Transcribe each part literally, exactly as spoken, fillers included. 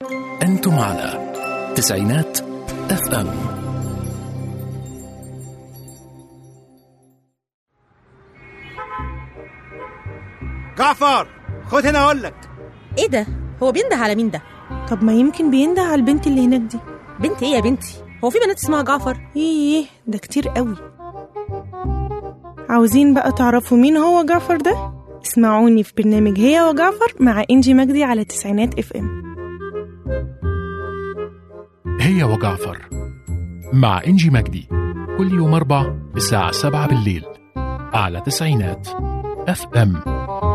أنتم على تسعينات اف ام. جعفر خد هنا اقول لك. ايه ده؟ هو بينده على مين ده؟ طب ما يمكن بينده على البنت اللي هناك دي. بنت ايه يا بنتي؟ هو في بنات اسمها جعفر؟ ايه ده كتير قوي. عاوزين بقى تعرفوا مين هو جعفر ده؟ اسمعوني في برنامج هي وجعفر مع إنجي مجدي على تسعينات اف ام. هي وجعفر مع إنجي مجدي كل يوم أربع الساعة سبعة بالليل على تسعينات اف ام.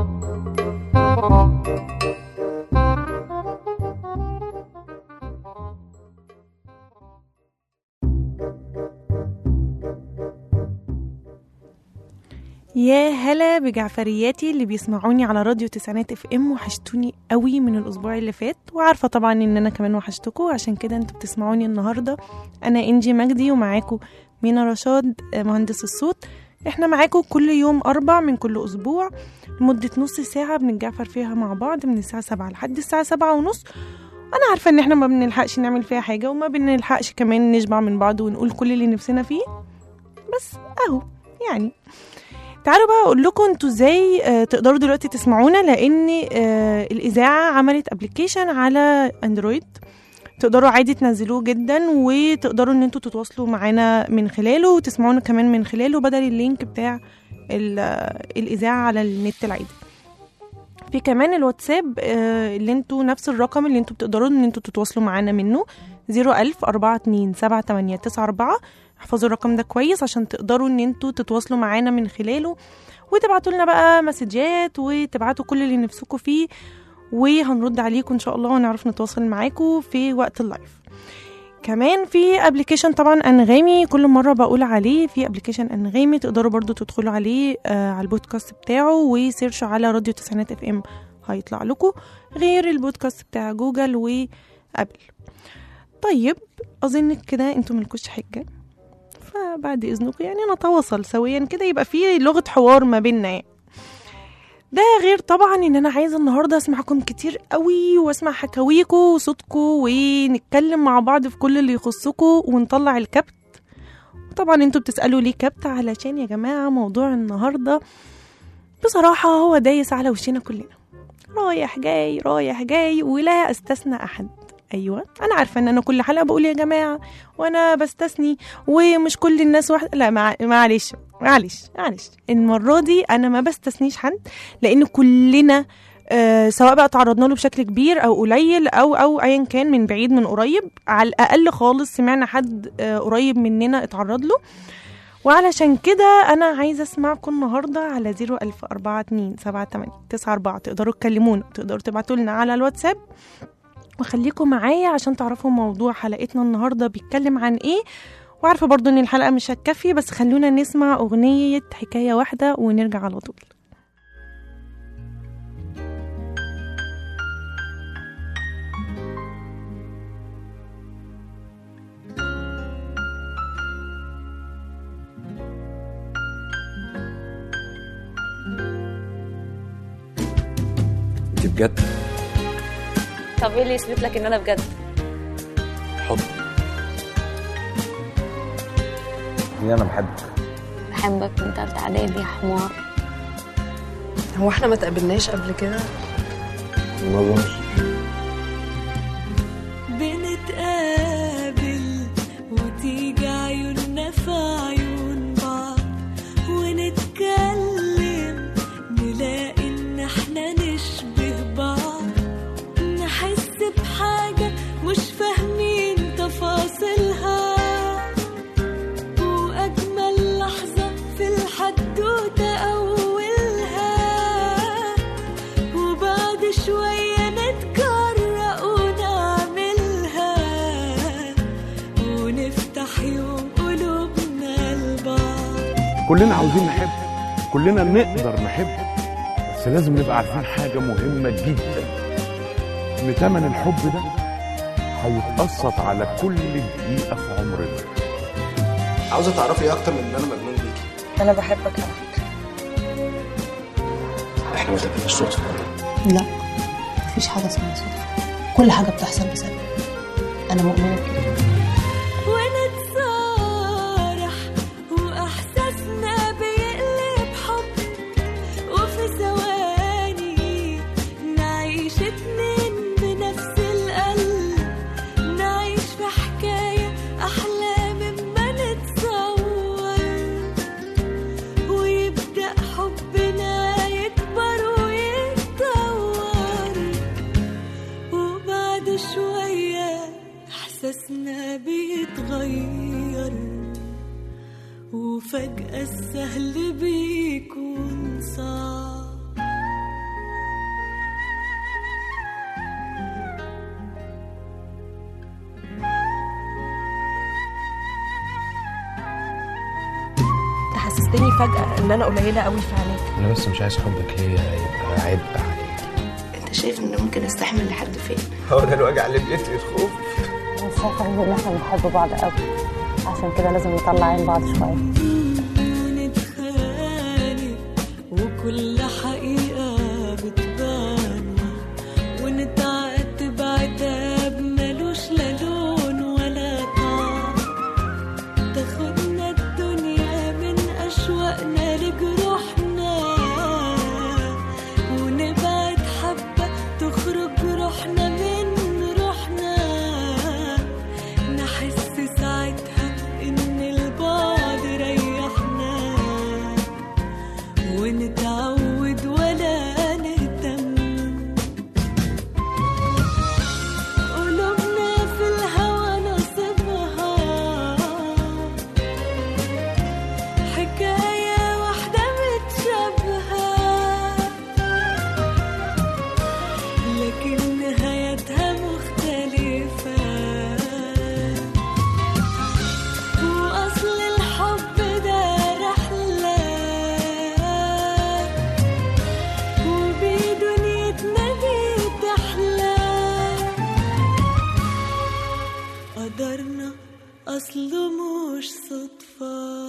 يا هلا بجعفرياتي اللي بيسمعوني على راديو تسعينات اف ام. وحشتوني قوي من الاسبوع اللي فات، وعارفه طبعا ان انا كمان وحشتكم، عشان كده انتوا بتسمعوني النهارده. انا انجي مجدي ومعاكم مينا رشاد مهندس الصوت. احنا معاكم كل يوم اربع من كل اسبوع لمده نص ساعه بنتجعفر فيها مع بعض من الساعه سبعة لحد الساعه سبعة ونص. انا عارفه ان احنا ما بنلحقش نعمل فيها حاجه، وما بنلحقش كمان نشبع من بعض ونقول كل اللي نفسنا فيه، بس اهو يعني. تعالوا بقى اقول لكم انتوا ازاي آه تقدروا دلوقتي تسمعونا، لان آه الاذاعه عملت ابلكيشن على اندرويد تقدروا عادي تنزلوه جدا، وتقدروا ان انتوا تتواصلوا معانا من خلاله وتسمعونا كمان من خلاله بدل اللينك بتاع الاذاعه على النت العادي. في كمان الواتساب آه اللي انتوا نفس الرقم اللي انتوا بتقدروا ان انتوا تتواصلوا معانا منه صفر ألف أربعة اتنين سبعة تمانية تسعة أربعة. احفظوا الرقم ده كويس عشان تقدروا ان انتوا تتواصلوا معانا من خلاله، وتبعتوا لنا بقى مسجات وتبعتوا كل اللي نفسكم فيه، وهنرد عليكم ان شاء الله ونعرف نتواصل معاكم في وقت اللايف. كمان في ابلكيشن طبعا انغامي، كل مره بقول عليه، في ابلكيشن انغامي تقدروا برضو تدخلوا عليه آه على البودكاست بتاعه وسيرشوا على راديو تسعينات اف ام هيطلع لكم، غير البودكاست بتاع جوجل وابل. طيب اظن كده انتم ملكوش حاجه، فبعد اذنكم يعني نتواصل سويا كده، يبقى في لغه حوار ما بيننا يعني. ده غير طبعا ان انا عايزه النهارده اسمعكم كتير قوي، واسمع حكاويكم وصوتكم، ونتكلم مع بعض في كل اللي يخصكم ونطلع الكبت. وطبعا انتوا بتسالوا ليه كبت، علشان يا جماعه موضوع النهارده بصراحه هو دايس على وشنا كلنا، رايح جاي رايح جاي ولا استثنى احد. ايوه انا عارفه ان انا كل حلقه بقول يا جماعه وانا بستثني ومش كل الناس واحد، لا معلش معلش معلش المره دي انا ما بستثنيش حد، لان كلنا آه سواء بقى تعرضنا له بشكل كبير او قليل او او ايا كان، من بعيد من قريب، على الاقل خالص سمعنا حد آه قريب مننا اتعرض له. وعلشان كده انا عايزه اسمعكم النهارده على صفر ألف أربعة اتنين سبعة تمانية تسعة أربعة. تقدروا تكلمونا، تقدروا تبعتوا لنا على الواتساب، وخليكم معايا عشان تعرفوا موضوع حلقتنا النهارده بيتكلم عن ايه. وعارفه برضو ان الحلقه مش هتكفي، بس خلونا نسمع اغنيه حكايه واحده ونرجع على طول. انت بجد؟ طب ايه اللي يثبت لك ان انا بجد؟ حب. هي انا بحبك. بحبك من تالتة اعدادي يا حمار. هو احنا ما تقابلناش قبل كده؟ ما اظنش. بنتقابل وتيجي عيوننا في عيون بعض، ونتكلم نلاقي ان احنا نشبه بعض، نحس بحاجة مش فاهمين تفاصيلها، وأجمل لحظة في الحدوتة أولها، وبعد شوية نتجرأ ونعملها، ونفتح يوم قلوبنا لبعض. كلنا عاوزين نحب، كلنا نقدر نحب، بس لازم نبقى عارفين حاجة مهمة جدا، ان تمن الحب ده هيتقسط على كل دقيقة في عمرنا. عاوزة تعرفي ايه اكتر من ان انا مجنون بيكي؟ انا بحبك على فكرة. احنا ما تبقاش صدفة. لا مفيش حاجة اسمها صدفة، كل حاجة بتحصل بسبب. أنا مؤمنة بكده. ونتصارح وإحساسنا بيقلب حب، وفي ثواني نعيش اتنين بنفس القلب، نعيش في حكاية أحلى مما نتصور، ويبدأ حبنا يكبر ويتطور، وبعد شوية إحساسنا بيتغير، وفجأة السهل بيكون صعب. تحسستني فجأة ان انا قليلة قوي في عينيك. انا بس مش عايز حبك ليا يبقى عبء عليك. أنت شايف إن ممكن أستحمل لحد فين؟ هو ده الوجع اللي بيقتل الخوف. انا شايفه ان احنا بنحب بعض قوي، عشان كده لازم نطلع عين بعض شويه. ونتخانق وكل حقيقة بتبان، ونتعاتب عتاب ملوش لا لون ولا طعم، تاخدنا الدنيا من أشواقنا لجروحنا، ونبعد حبة تخرج روحنا من روحنا، نحس ساعتها إن البعد ريحنا، ونتعود ولا نهتم، قلوبنا في الهوى نصيبها، حكاية واحدة متشابهة، لكن نهايتها مختلفة، وأصل الحب ده رحلة، وبدنيتنا دي تحلى، قدرنا أصله مش صدفة.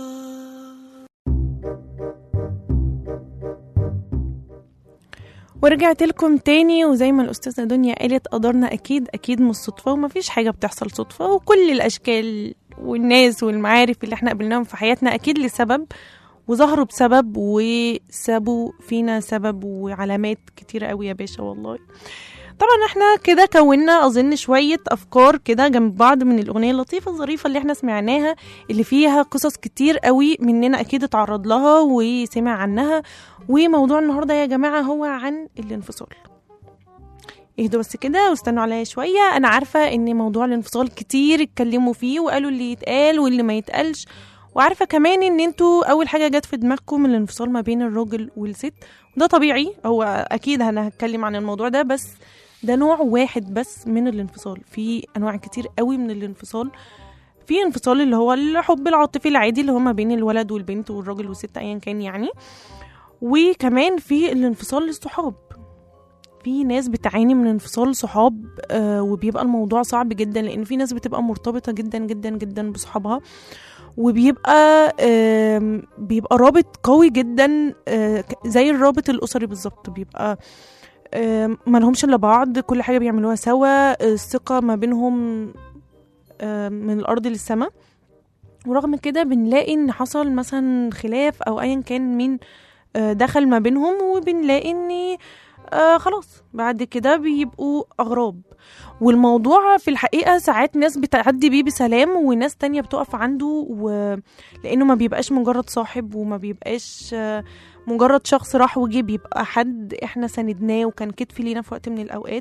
ورجعت لكم تاني، وزي ما الأستاذة دنيا قالت قدرنا أكيد أكيد مش صدفة، ومفيش حاجة بتحصل صدفة، وكل الأشكال والناس والمعارف اللي احنا قابلناهم في حياتنا أكيد لسبب، وظهروا بسبب، وسابوا فينا سبب وعلامات كتيرة قوي يا باشا والله. طبعا احنا كده كونا اظن شوية افكار كده جنب بعض من الاغنية اللطيفة الظريفة اللي احنا سمعناها، اللي فيها قصص كتير قوي مننا اكيد اتعرض لها وسمع عنها. وموضوع النهاردة يا جماعة هو عن الانفصال. اهدوا بس كده واستنوا عليا شوية. انا عارفة ان موضوع الانفصال كتير اتكلموا فيه وقالوا اللي يتقال واللي ما يتقالش، وعارفة كمان ان انتوا اول حاجة جت في دماغكم من الانفصال ما بين الراجل والست، وده طبيعي. هو اكيد انا هتكلم عن الموضوع ده، بس ده نوع واحد بس من الانفصال. في انواع كتير قوي من الانفصال. في انفصال اللي هو الحب العاطفي العادي اللي هو ما بين الولد والبنت والراجل والست ايا كان يعني. وكمان في الانفصال للصحاب. في ناس بتعاني من انفصال صحاب آه وبيبقى الموضوع صعب جدا، لان في ناس بتبقى مرتبطة جدا جدا جدا بصحابها، وبيبقى آه بيبقى رابط قوي جدا آه زي الرابط الأسري بالظبط. بيبقى آه ما لهمش الا بعض، كل حاجة بيعملوها سوا، الثقة ما بينهم آه من الأرض للسماء. ورغم كده بنلاقي ان حصل مثلا خلاف او ايا كان مين آه دخل ما بينهم، وبنلاقي ان آه خلاص بعد كده بيبقوا أغراب. والموضوع في الحقيقة ساعات ناس بتعدي بيه بسلام، وناس تانية بتقف عنده و... لأنه ما بيبقاش مجرد صاحب، وما بيبقاش آه مجرد شخص راح وجي، بيبقى حد احنا سندناه وكان كتف لينا في وقت من الأوقات.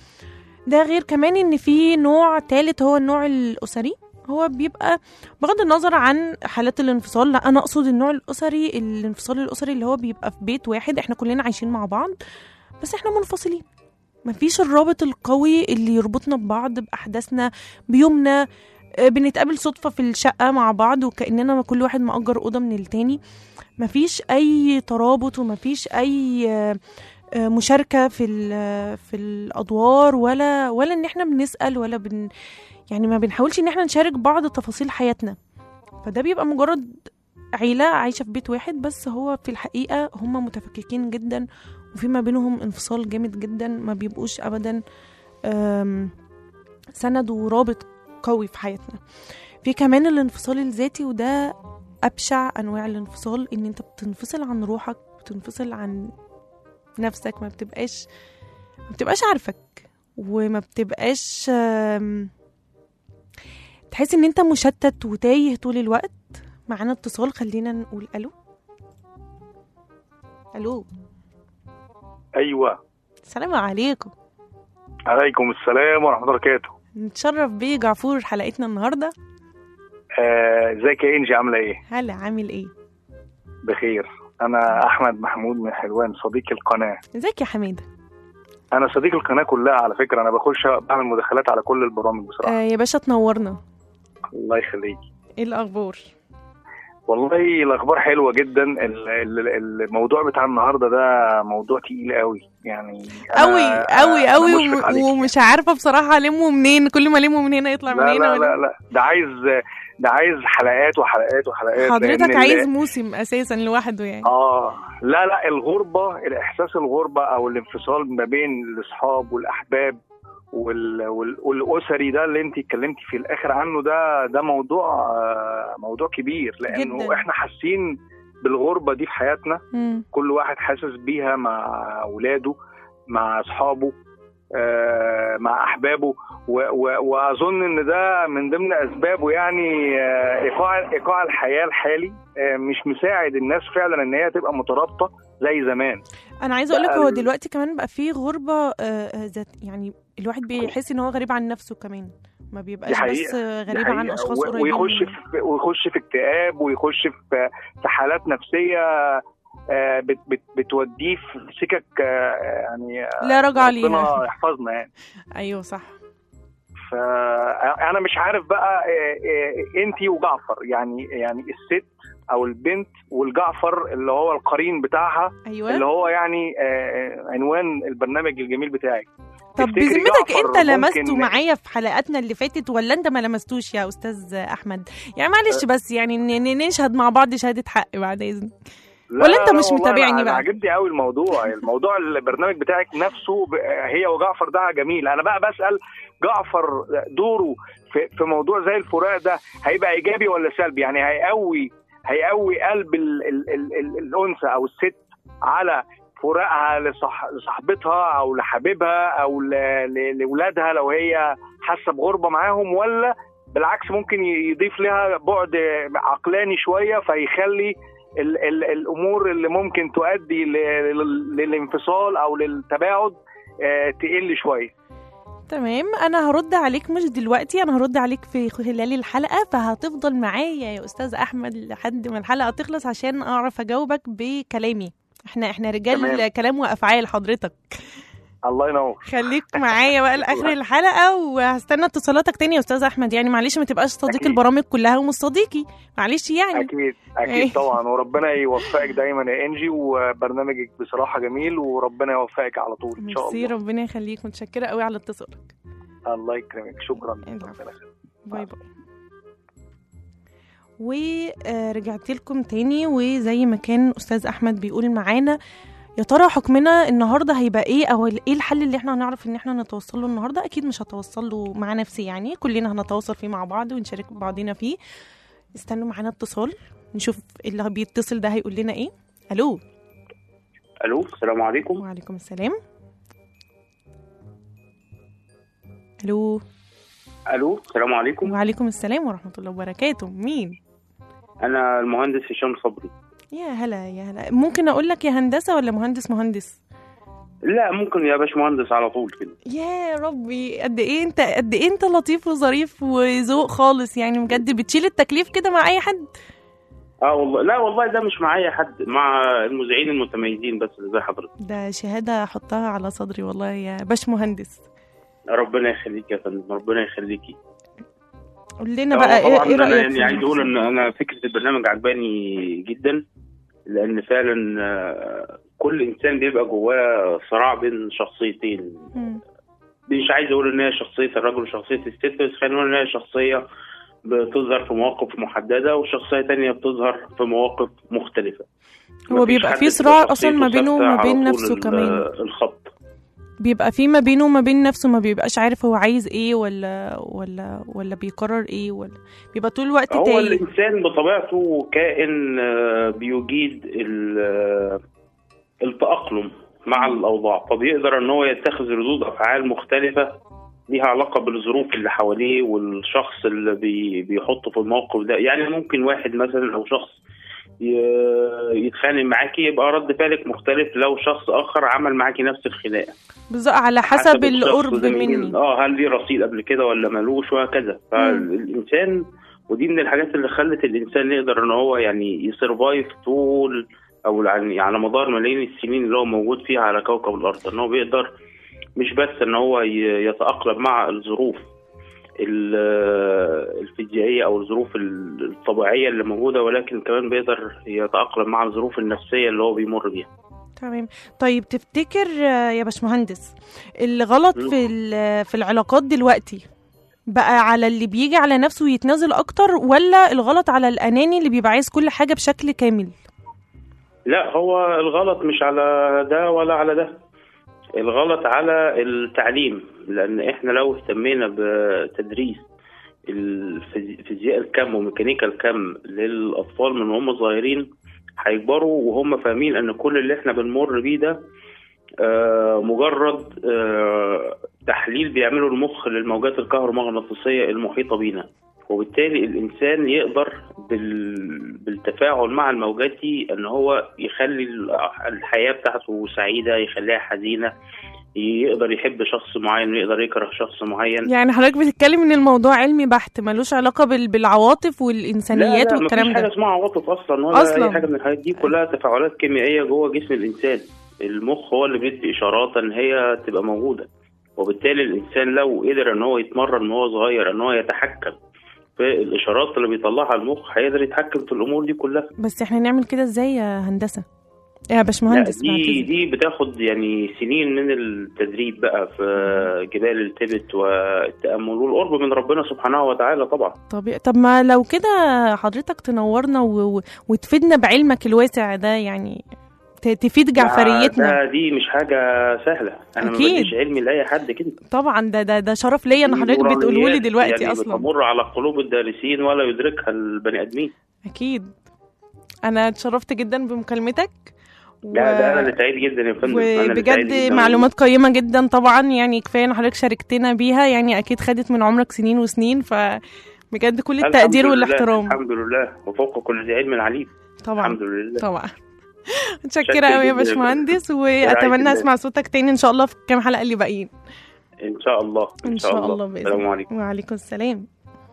ده غير كمان ان في نوع ثالث هو النوع الأسري. هو بيبقى بغض النظر عن حالات الانفصال، لا أنا أقصد النوع الأسري، الانفصال الأسري اللي هو بيبقى في بيت واحد، احنا كلنا عايشين مع بعض بس احنا منفصلين. مفيش الرابط القوي اللي يربطنا ببعض بأحداثنا بيومنا. بنتقابل صدفة في الشقة مع بعض وكأننا كل واحد مأجر أوضة من التاني. مفيش أي ترابط، ومفيش أي مشاركة في في الأدوار، ولا ولا إن احنا بنسأل، ولا بن يعني ما بنحاولش إن احنا نشارك بعض تفاصيل حياتنا. فده بيبقى مجرد عيلة عايشة في بيت واحد، بس هو في الحقيقة هم متفككين جدا، وفي ما بينهم انفصال جامد جدا. ما بيبقوش ابدا سند ورابط قوي في حياتنا. في كمان الانفصال الذاتي، وده أبشع أنواع الانفصال، إن أنت بتنفصل عن روحك، بتنفصل عن نفسك، ما بتبقاش ما بتبقاش عارفك، وما بتبقاش تحس إن أنت مشتت وتايه طول الوقت. معانا اتصال، خلينا نقول ألو. ألو. أيوة. السلام عليكم. عليكم السلام ورحمة الله وبركاته. نتشرف بيه جعفور حلقتنا النهاردة. ازيك يا انجي، عامله ايه؟ هلا، عامل ايه؟ بخير. انا احمد محمود من حلوان، صديق القناه. ازيك يا حميده؟ انا صديق القناه كلها على فكره، انا بخش بعمل مداخلات على كل البرامج بصراحه. آه يا باشا، تنورنا. الله يخليكي. ايه الاخبار؟ والله الاخبار حلوه جدا. الموضوع بتاع النهارده ده موضوع تقيل قوي يعني، قوي قوي قوي، ومش عارفه بصراحه المه منين. كل ما المه من هنا يطلع من هنا. لا لا لا، ده عايز ده عايز حلقات وحلقات وحلقات. حضرتك عايز موسم اساسا لوحده يعني. اه لا لا، الغربه، الاحساس الغربه او الانفصال ما بين الاصحاب والاحباب وال... وال... والاسري ده اللي انت اتكلمتي في الاخر عنه، ده ده موضوع موضوع كبير، لانه جداً. احنا حاسين بالغربه دي في حياتنا. م. كل واحد حاسس بيها مع اولاده، مع اصحابه، آه، مع احبابه، و... و... واظن ان ده من ضمن اسبابه يعني آه، ايقاع ايقاع الحياه الحالي آه، مش مساعد الناس فعلا ان هي تبقى مترابطه زي زمان. انا عايزه اقول لك، هو دلوقتي كمان بقى فيه غربه ذات، يعني الواحد بيحس ان هو غريب عن نفسه كمان، ما بيبقاش بس غريب عن اشخاص قريبين، ويخش في ويخش في اكتئاب، ويخش في في حالات نفسيه بت بت بتوديه في سكك يعني لا رجع ليها. ربنا يحفظنا يعني. ايوه صح. فانا مش عارف بقى انتي وجعفر، يعني يعني الست او البنت والجعفر اللي هو القرين بتاعها. أيوة. اللي هو يعني عنوان البرنامج الجميل بتاعي. طب بذمتك انت لمسته معايا في حلقاتنا اللي فاتت ولا انت ما لمستوش يا استاذ احمد؟ يعني معلش بس يعني نشهد مع بعض شهاده حق بعد اذنك. ولا انت مش متابعني بقى؟ عجبني قوي الموضوع الموضوع البرنامج بتاعك نفسه هي وجعفر ده جميل. انا بقى بسأل جعفر دوره في في موضوع زي الفراق ده هيبقى ايجابي ولا سلبي؟ يعني هيقوي هيقوي قلب ال ال ال ال الانثى او الست على فراقها لصح لصاحبتها او لحبيبها او لاولادها لو هي حاسه بغربه معاهم، ولا بالعكس ممكن يضيف لها بعد عقلاني شويه فيخلي ال ال الامور اللي ممكن تؤدي للانفصال او للتباعد تقل شويه؟ تمام، انا هرد عليك مش دلوقتي، انا هرد عليك في خلال الحلقه، فهتفضل معايا يا استاذ احمد لحد ما الحلقه تخلص عشان اعرف اجاوبك بكلامي. احنا احنا رجال تمام. كلام وافعال حضرتك. الله ينور. خليك معايا بقى لاخر الحلقه، وهستنى اتصالاتك تاني يا استاذ احمد. يعني معلش ما تبقاش صديق أكيد. البرامج كلها ومش صديقي، معلش يعني. اكيد اكيد طبعا، وربنا يوفقك دايما يا انجي، وبرنامجك بصراحه جميل، وربنا يوفقك على طول ان شاء الله. ربنا يخليك، متشكره قوي على اتصالك. الله يكرمك، شكرا. باي باي. ورجعت لكم تاني، وزي ما كان استاذ احمد بيقول معانا، يا ترى حكمنا النهارده هيبقى ايه، او ايه الحل اللي احنا هنعرف ان احنا نتوصل له النهارده؟ اكيد مش هتوصل له مع نفسي، يعني كلنا هنتواصل فيه مع بعض ونشارك بعضنا فيه. استنوا معانا اتصال نشوف اللي بيتصل ده هيقول لنا ايه. الو. الو، السلام عليكم. وعليكم السلام. الو. الو، السلام عليكم. وعليكم السلام ورحمه الله وبركاته. مين؟ انا المهندس هشام صبري. يا هلا يا هلا. ممكن اقول لك يا هندسه ولا مهندس مهندس؟ لا ممكن يا باش مهندس على طول كده. يا ربي، قد ايه انت قد ايه انت لطيف وظريف وذوق خالص يعني، بجد بتشيل التكليف كده مع اي حد. اه والله، لا والله ده مش مع اي حد، مع المذيعين المتميزين بس زي حضرتك. ده شهاده احطها على صدري والله يا باش مهندس. ربنا يخليك يا فندم، ربنا يخليكي. قول لنا بقى ايه ايه رايك؟ يعني عايز اقول ان انا فكره البرنامج عجباني جدا، لان فعلا كل انسان بيبقى جواه صراع بين شخصيتين. م. مش عايز اقول ان هي شخصيه الرجل وشخصيه الست، بس خلينا نقول ان هي شخصيه بتظهر في مواقف محدده وشخصيه تانية بتظهر في مواقف مختلفه. هو بيبقى في صراع اصلا ما بينه وما بين نفسه كمان. الخط بيبقى في ما بينه وما بين نفسه، ما بيبقاش عارف هو عايز ايه ولا ولا ولا بيقرر ايه، ولا بيبقى طول الوقت هو تايه. الانسان بطبيعته كائن بيجيد التأقلم مع الاوضاع، فبيقدر ان هو يتخذ ردود افعال مختلفه ليها علاقه بالظروف اللي حواليه والشخص اللي بي بيحطه في الموقف ده. يعني ممكن واحد مثلا او شخص يتخانق معاكي يبقى رد فعلك مختلف لو شخص اخر عمل معاكي نفس الخناقه، بالظبط على حسب, حسب القرب مني. اه هل ليه رصيد قبل كده ولا ملوش وهكذا. فالانسان ودي من الحاجات اللي خلت الانسان يقدر ان هو يعني يسرفايف طول او يعني على مدار ملايين السنين اللي هو موجود فيها على كوكب الارض، ان هو بيقدر مش بس ان هو يتأقلم مع الظروف الفيزيائية او الظروف الطبيعية اللي موجودة، ولكن كمان بيقدر يتأقلم مع الظروف النفسية اللي هو بيمر بيها. تمام. طيب تفتكر يا باشمهندس الغلط في في العلاقات دلوقتي بقى على اللي بيجي على نفسه ويتنازل اكتر، ولا الغلط على الاناني اللي بيبقى عايز كل حاجة بشكل كامل؟ لا، هو الغلط مش على ده ولا على ده، الغلط على التعليم. لأن إحنا لو اهتمينا بتدريس الفيزياء الكم وميكانيكا الكم للأطفال من وهم صغيرين هيكبروا وهم فاهمين أن كل اللي إحنا بنمر بيه ده مجرد تحليل بيعمله المخ للموجات الكهرومغناطيسية المحيطة بينا، وبالتالي الإنسان يقدر بالتفاعل مع الموجات دي أن هو يخلي الحياة بتاعته سعيدة، يخليها حزينة، يقدر يحب شخص معين ويقدر يكره شخص معين. يعني حضرتك بتتكلم ان الموضوع علمي بحت ملوش علاقة بالعواطف والإنسانيات لا لا والكلام ده؟ لا، مفيش حاجة اسمها عواطف أصلا ولا أصلاً. أي حاجة من الحاجات دي كلها تفاعلات كيميائية جوه جسم الإنسان. المخ هو اللي بيدي إشارات ان هي تبقى موجودة، وبالتالي الإنسان لو قدر ان هو يتمرن من هو صغير ان هو يتحكم في الإشارات اللي بيطلعها المخ هيقدر يتحكم في الأمور دي كلها. بس احنا نعمل كده ازاي يا هندسة يا باشمهندس؟ دي دي بتاخد يعني سنين من التدريب بقى في جبال التبت والتأمل والقرب من ربنا سبحانه وتعالى طبعا. طب طب ما لو كده حضرتك تنورنا و... و... وتفيدنا بعلمك الواسع ده، يعني تفيد جعفريتنا. دي مش حاجة سهلة، أنا ما بديش علمي لأي حد كده. طبعا ده ده ده شرف ليا إن حضرتك بتقوله لي دلوقتي. يعني أصلا بتمر على قلوب الدارسين ولا يدركها البني آدمين. أكيد. أنا اتشرفت جدا بمكالمتك و... لا ده أنا اللي سعيد جدا يا فندم، وبجد معلومات قيمة جدا طبعا، يعني كفاية إن حضرتك شاركتنا بيها، يعني أكيد خدت من عمرك سنين وسنين، فبجد كل التقدير والاحترام. الحمد لله، وفوق كل ذي علم عليم. طبعا الحمد لله طبعا. متشكرة قوي يا باشمهندس، واتمنى اسمع صوتك تاني ان شاء الله في كام حلقة اللي باقيين. ان شاء الله ان شاء, شاء الله. السلام عليكم. وعليكم السلام.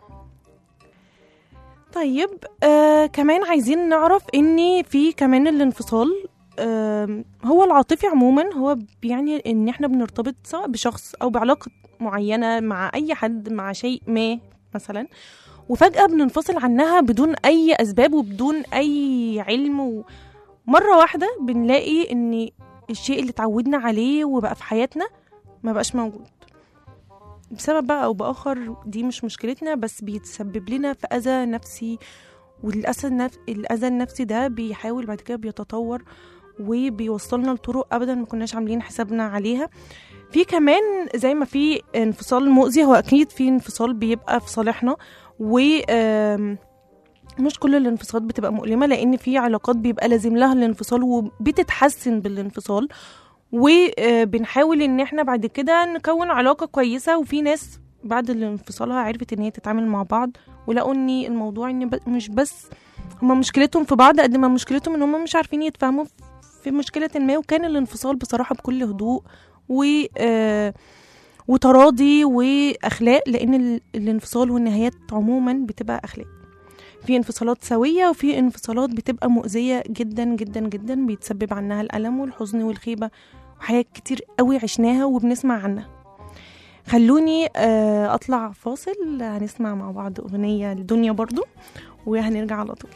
طيب آه كمان عايزين نعرف ان في كمان الانفصال آه هو العاطفي عموما، هو يعني ان احنا بنرتبط سواء بشخص او بعلاقة معينة مع اي حد مع شيء ما مثلا، وفجأة بننفصل عنها بدون اي اسباب وبدون اي علم، و مرة واحدة بنلاقي ان الشيء اللي تعودنا عليه وبقى في حياتنا ما بقاش موجود بسبب بقى او باخر. دي مش مشكلتنا، بس بيتسبب لنا في اذى نفسي، وللاسف الاذى النفسي ده بيحاول بعد كده بيتطور وبيوصلنا لطرق ابدا ما كناش عاملين حسابنا عليها. في كمان زي ما في انفصال مؤذي، هو اكيد في انفصال بيبقى في صالحنا، و مش كل الانفصالات بتبقى مؤلمة، لأن في علاقات بيبقى لازم لها الانفصال وبتتحسن بالانفصال، وبنحاول ان احنا بعد كده نكون علاقة كويسة. وفي ناس بعد الانفصالها عرفت ان هي تتعامل مع بعض، ولقوا ان الموضوع ان مش بس هما مشكلتهم في بعض قد ما مشكلتهم ان هما مش عارفين يتفاهموا في مشكلة ما، وكان الانفصال بصراحة بكل هدوء و وتراضي واخلاق، لان الانفصال والنهايات عموما بتبقى اخلاق. في انفصالات سوية وفي انفصالات بتبقى مؤذية جدا جدا جدا، بيتسبب عنها الألم والحزن والخيبة، وحاجات كتير قوي عشناها وبنسمع عنها. خلوني أطلع فاصل، هنسمع مع بعض أغنية لدنيا برضو وهنرجع على طول.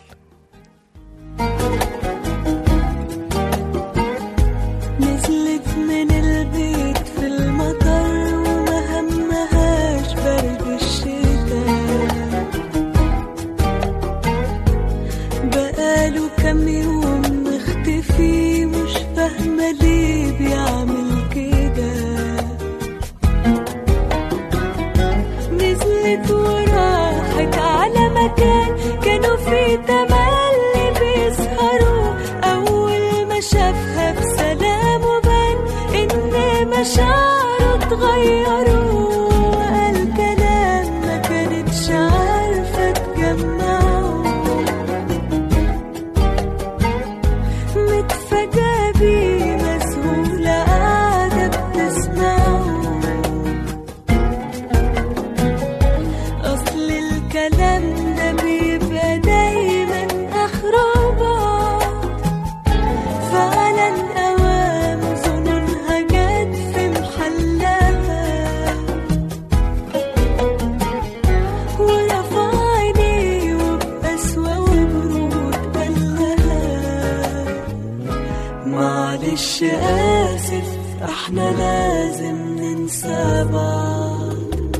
نزلت من البيت في المطر وما همهاش برد الشتاء، بقاله كام يوم مختفي مش فاهمة ليه بيعمل كده. ومشيت وراحت على مكان كانوا فيه تملي بيسهروا. أول ما شافها بسلام وبان إن مشاعره اتغيروا. قال كلام ما كانتش عارفة تجمعه، متفاجئة بيه مسهولة قاعدة بتسمعه. أصل الكلام ده بيبقى دايما آخره بعض، فعلا أوام ظنونها جت في محلها. ورفع عينيه وبقسوة وبرود قالها معلش آسف احنا لازم ننسى بعض.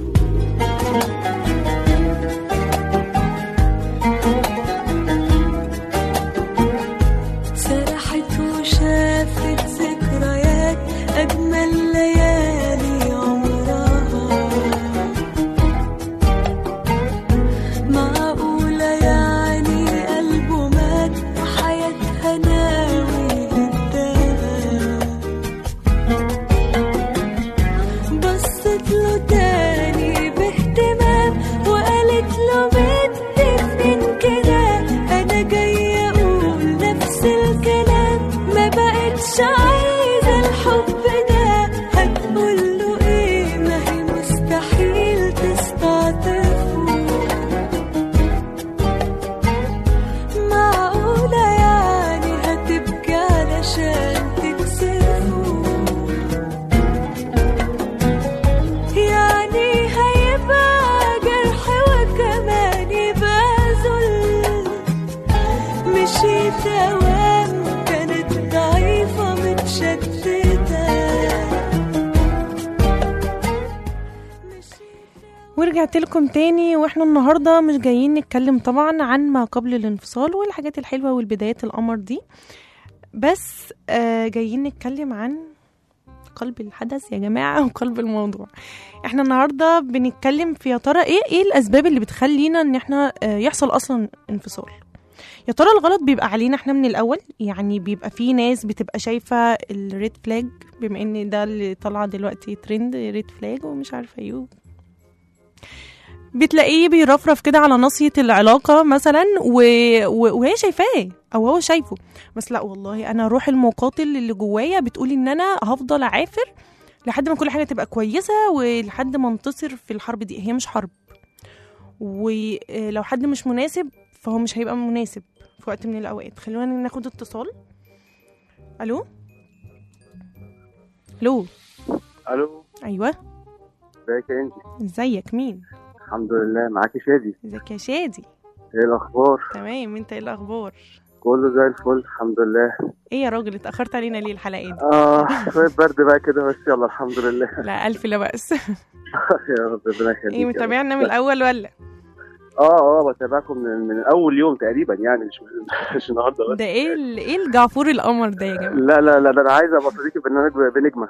سرحت وشافت ذكريات أجمل ليالي عمرها. معقولة يعني قلبه مات وحياتها ناوي هداها. بصت له تاني باهتمام وقالت له متفقين كده، أنا جاية أقول نفس الكلام. ما بقتش عايزة الحب ده، هتقول له إيه؟ ما هي مستحيل تستعطفه. معقولة يعني هتبكي علشان تكسفه؟ يعني هيبقى جرح وكمان يبقى ذل. مشيت أوام كانت ضعيفة متشتتة. ورجعت لكم تاني، واحنا النهاردة مش جايين نتكلم طبعا عن ما قبل الانفصال والحاجات الحلوة والبدايات القمر دي، بس آه جايين نتكلم عن قلب الحدث يا جماعة وقلب الموضوع. احنا النهاردة بنتكلم في يا ترى ايه ايه الاسباب اللي بتخلينا ان احنا آه يحصل اصلا انفصال. يا ترى الغلط بيبقى علينا احنا من الاول؟ يعني بيبقى في ناس بتبقى شايفة الريد فلاج، بما ان ده اللي طلع دلوقتي ترند ريد فلاج ومش عارفة ايه، بتلاقيه بيرفرف كده على ناصية العلاقة مثلا و... و... وهي شايفاه او هو شايفه، بس لا والله انا روح المقاتل اللي جوايا بتقول ان انا هفضل عافر لحد ما كل حاجة تبقى كويسة ولحد ما انتصر في الحرب دي. هي مش حرب، ولو حد مش مناسب فهو مش هيبقى مناسب في وقت من الاوقات. خلونا ناخد اتصال. الو الو الو ايوه ازيك يا انجي؟ ازيك؟ مين؟ الحمد لله، معاكي شادي. ازيك يا شادي؟ ايه الاخبار؟ تمام، انت ايه الاخبار؟ كله زي الفل الحمد لله. ايه يا راجل اتاخرت علينا ليه الحلقه دي؟ اه شويه برد بقى كده بس يلا الحمد لله. لا الف لا بأس. يا رب ربنا يخليك. ايه متابعنا من الاول ولا؟ اه اه بتابعكم من, من اول يوم تقريبا يعني، مش مش النهارده بس. ده ايه ال... ايه الجعفور القمر ده يا جماعه؟ لا لا لا ده انا عايز ابقى صديقي برنامج بنجمه.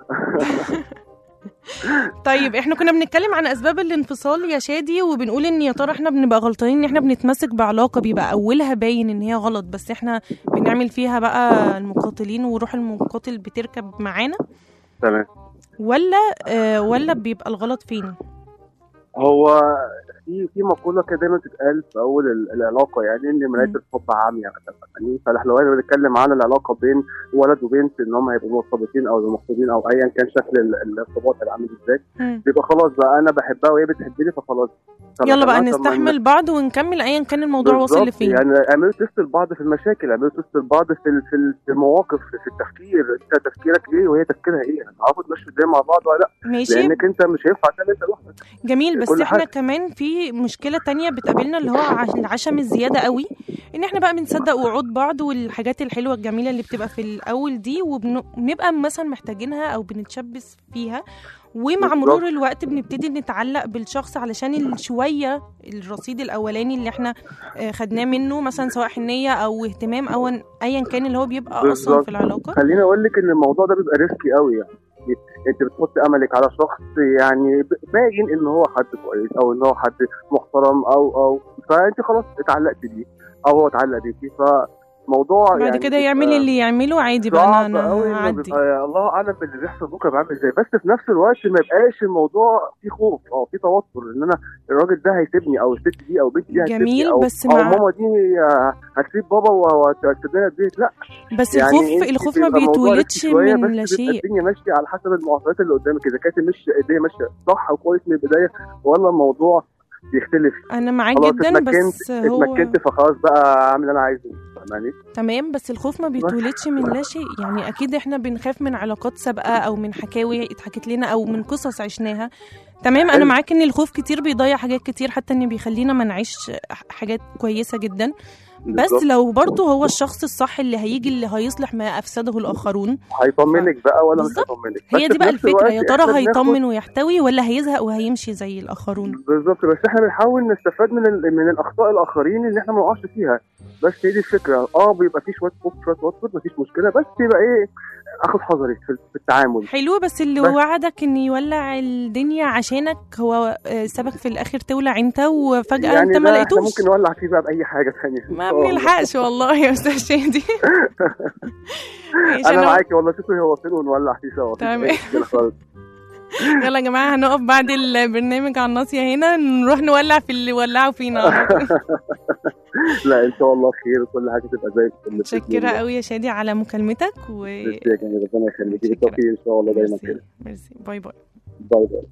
طيب احنا كنا بنتكلم عن اسباب الانفصال يا شادي، وبنقول ان يا ترى احنا بنبقى غلطانين ان احنا بنتمسك بعلاقه بيبقى اولها باين ان هي غلط، بس احنا بنعمل فيها بقى المقاتلين وروح المقاتل بتركب معانا. تمام. ولا آه ولا بيبقى الغلط فين؟ هو في في مقوله كده دايما تتقال في اول العلاقه، يعني ان مرايه الحب عاميه يعني. فاحنا لو بنتكلم عن العلاقه بين ولد وبنت ان هم هيبقوا مرتبطين او مخطوبين او ايا كان شكل الارتباط هيبقى عامل ازاي، بيبقى خلاص بقى انا بحبها وهي بتحبني فخلاص يلا بقى نستحمل بعض ونكمل ايا كان الموضوع واصل لفين. يعني اعملوا تيست لبعض في المشاكل، اعملوا تيست لبعض في في المواقف، في التفكير. انت تفكيرك ايه وهي تفكيرها ايه؟ هنعرفوا تمشوا ازاي مع بعض ولا لا؟ ماشي. لانك انت مش هينفع تعمل انت لوحدك. جميل. بس احنا حاجة. كمان في مشكله تانية بتقابلنا اللي هو العشم الزياده قوي، ان احنا بقى بنصدق وعود بعض والحاجات الحلوه الجميله اللي بتبقى في الاول دي، وبنبقى مثلا محتاجينها او بنتشبث فيها، ومع مرور الوقت بنبتدي نتعلق بالشخص علشان الشويه الرصيد الاولاني اللي احنا خدناه منه، مثلا سواء حنيه او اهتمام او ايا كان اللي هو بيبقى بالزبط. اصلا في العلاقه. خليني اقول لك ان الموضوع ده بيبقى ريسكي قوي يعني. انت بتحط املك على شخص يعني باين ان هو حد كويس او ان هو حد محترم او او فانت خلاص اتعلقت بيه او هو اتعلق بيكي. فموضوع بعد يعني كده يعمل اللي يعمله عادي بقى، انا هعدي. الله اعلم باللي بيحصل بكره بعمل ازاي، بس في نفس الوقت ما يبقاش الموضوع فيه خوف او فيه توتر ان انا الراجل ده هيسيبني او الست دي او بنتي دي هتسيبني جميل، او, بس أو مع... ماما دي هتسيب بابا وهتسيبنا البيت. لا بس يعني الخوف الخوف ما بيتولدش من لا شيء. الدنيا ماشيه على حسب المعطيات اللي قدامك، اذا كانت مش الدنيا ماشيه صح وكويس من البدايه ولا الموضوع بيختلف. انا معاك جدا، بس هو اتمكنت فخلاص بقى اعمل اللي انا عايزه. فاهماني؟ تمام، بس الخوف ما بيتولدش من لا شيء. يعني اكيد احنا بنخاف من علاقات سابقه او من حكاوي اتحكت لنا او من قصص عشناها. تمام، انا معاك ان الخوف كتير بيضيع حاجات كتير، حتى ان بيخلينا ما نعيش حاجات كويسه جدا. بس لو برضه هو الشخص الصح اللي هيجي اللي هيصلح ما افسده الاخرون هيطمنك ف... بقى ولا مش هيطمنك؟ هي دي بقى الفكره، يا ترى هيطمن ويحتوي ولا هيزهق وهيمشي زي الاخرون؟ بالظبط، بس احنا بنحاول نستفاد من ال... من الاخطاء الاخرين اللي احنا ما نقعش فيها. بس هي دي الفكره. اه بيبقى في شويه خوف شويه توتر مفيش مشكله، بس يبقى ايه اخد حذري في التعامل. حلو، بس اللي بس وعدك ان يولع الدنيا عشانك هو سبك في الاخر تولع انت وفجاه يعني انت ما لقيتوش. ممكن نولع فيه بقى باي حاجه ثانيه ما بنلحقش والله يا استاذ شادي. انا معاكي والله، شوفي هو فين ونولع فيه سوا. تمام. يلا يا جماعه هنقف بعد البرنامج على الناصيه هنا نروح نولع في اللي ولعوا فينا. لا ان شاء الله خير وكل حاجه تبقى زي الفل. متشكره قوي يا شادي على مكالمتك و ميرسي يا جميل، ربنا يخليكي بالتوفيق ان شاء الله دايما كده. ميرسي، باي باي. باي باي.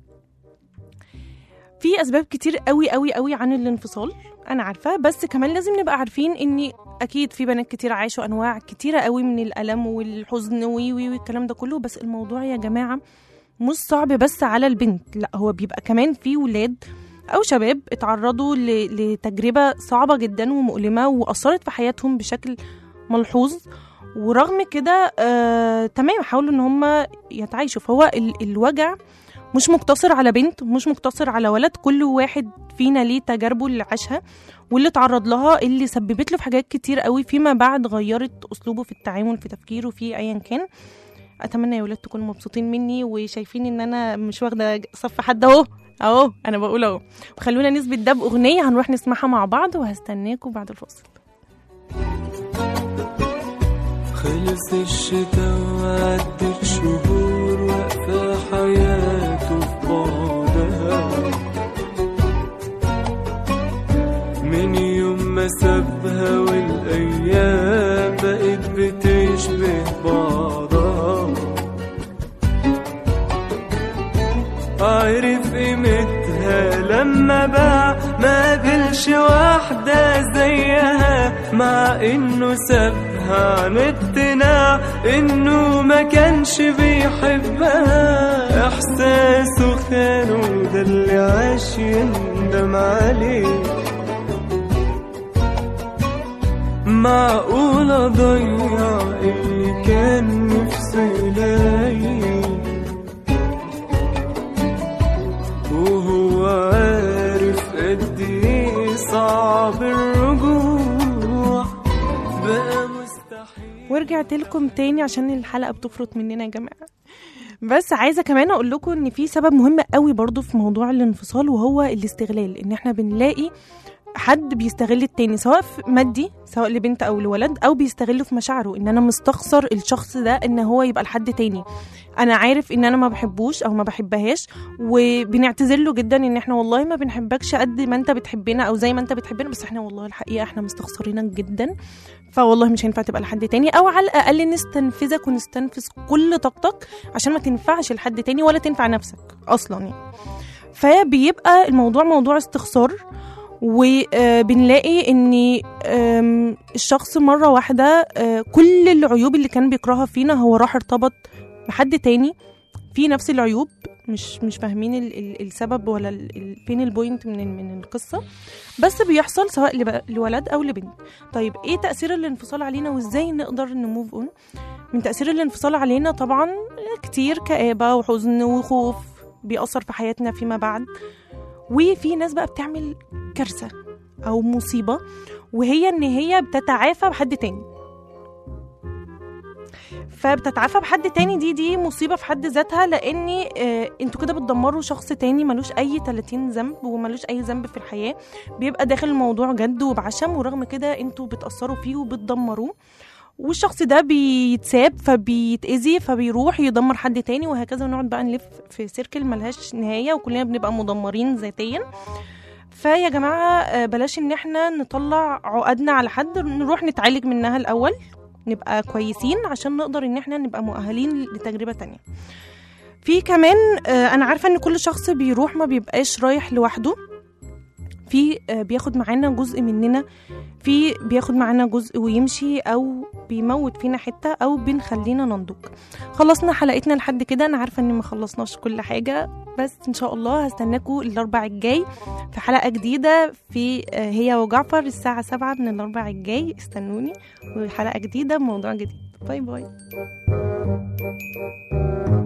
في اسباب كتير قوي قوي قوي عن الانفصال انا عارفه، بس كمان لازم نبقى عارفين ان اكيد في بنات كتير عايشوا انواع كتيره قوي من الالم والحزن وي وي والكلام ده كله. بس الموضوع يا جماعه مش صعب بس على البنت، لا هو بيبقى كمان في ولاد او شباب اتعرضوا لتجربه صعبه جدا ومؤلمه واثرت في حياتهم بشكل ملحوظ، ورغم كده آه تمام حاولوا ان هم يتعايشوا. فهو ال- الوجع مش مقتصر على بنت، مش مقتصر على ولد، كل واحد فينا ليه تجاربه اللي عاشها واللي تعرض لها اللي سببت له في حاجات كتير قوي فيما بعد غيرت اسلوبه في التعامل في تفكيره في ايا كان. اتمنى يا ولاد تكونوا مبسوطين مني وشايفين ان انا مش واخده صف حد اهو اهو انا بقول اهو. وخلونا نثبت ده باغنيه هنروح نسمعها مع بعض وهستناكم بعد الفاصل. خلص الشتاء وعدت شهور واقفه حياته في بعدها، من يوم ما سابها والايام بقت بتشبه بعضها، عرف قيمتها لما باع ما قبلش واحدة زيها، مع انه سابها عن اقتناع انه ما كانش بيحبها، احساسه خانه ده اللي عاش يندم عليه، معقول اضيع اللي كان نفسي يلاقيه وهو عارف قد ايه صعب الرجوع بقى مستحيل. ورجعت لكم تاني عشان الحلقه بتفرط مننا يا جماعه. بس عايزه كمان اقول لكم ان في سبب مهم قوي برضو في موضوع الانفصال وهو الاستغلال، ان احنا بنلاقي حد بيستغل التاني سواء في مادي سواء لبنت او لولد، او بيستغله في مشاعره، ان انا مستخسر الشخص ده ان هو يبقى لحد تاني. انا عارف ان انا ما بحبوش او ما بحبهاش وبنعتذر له جدا ان احنا والله ما بنحبكش قد ما انت بتحبنا او زي ما انت بتحبنا، بس احنا والله الحقيقه احنا مستخسرينك جدا، فوالله مش هينفع تبقى لحد تاني، او على الاقل نستنفذك ونستنفذ كل طاقتك عشان ما تنفعش لحد تاني ولا تنفع نفسك اصلا يعني. فبيبقى الموضوع موضوع استخسار، وبنلاقي ان الشخص مرة واحدة كل العيوب اللي كان بيكرهها فينا هو راح ارتبط بحد تاني في نفس العيوب، مش مش فاهمين ال ال السبب ولا ال فين البوينت من من القصة، بس بيحصل سواء لولد او لبنت. طيب ايه تأثير الانفصال علينا وازاي نقدر نموف اون من تأثير الانفصال علينا؟ طبعا كتير كآبة وحزن وخوف بيأثر في حياتنا فيما بعد، وفي ناس بقى بتعمل كارثة أو مصيبة وهي إن هي بتتعافى بحد تاني. فبتتعافى بحد تاني، دي دي مصيبة في حد ذاتها، لأن آه انتوا كده بتدمروا شخص تاني ملوش أي تلاتين ذنب وملوش أي ذنب في الحياة، بيبقى داخل الموضوع جد وبعشم، ورغم كده انتوا بتأثروا فيه وبتدمروه، والشخص ده بيتساب فبيتأذي فبيروح يدمر حد تاني، وهكذا نقعد بقى نلف في سيركل ملهاش نهاية، وكلنا بنبقى مدمرين ذاتيا. فيا جماعة بلاش ان احنا نطلع عقدنا على حد، نروح نتعالج منها الأول، نبقى كويسين عشان نقدر ان احنا نبقى مؤهلين لتجربة تانية. في كمان انا عارفة ان كل شخص بيروح ما بيبقاش رايح لوحده، في بياخد معانا جزء مننا، في بياخد معانا جزء ويمشي، او بيموت فينا حتة، او بنخلينا ننضج. خلصنا حلقتنا لحد كده، انا عارفة ان ما خلصناش كل حاجة، بس ان شاء الله هستناكم الاربع الجاي في حلقة جديدة في هي وجعفر الساعة سبعة من الاربع الجاي، استنوني وحلقة جديدة بموضوع جديد. باي باي.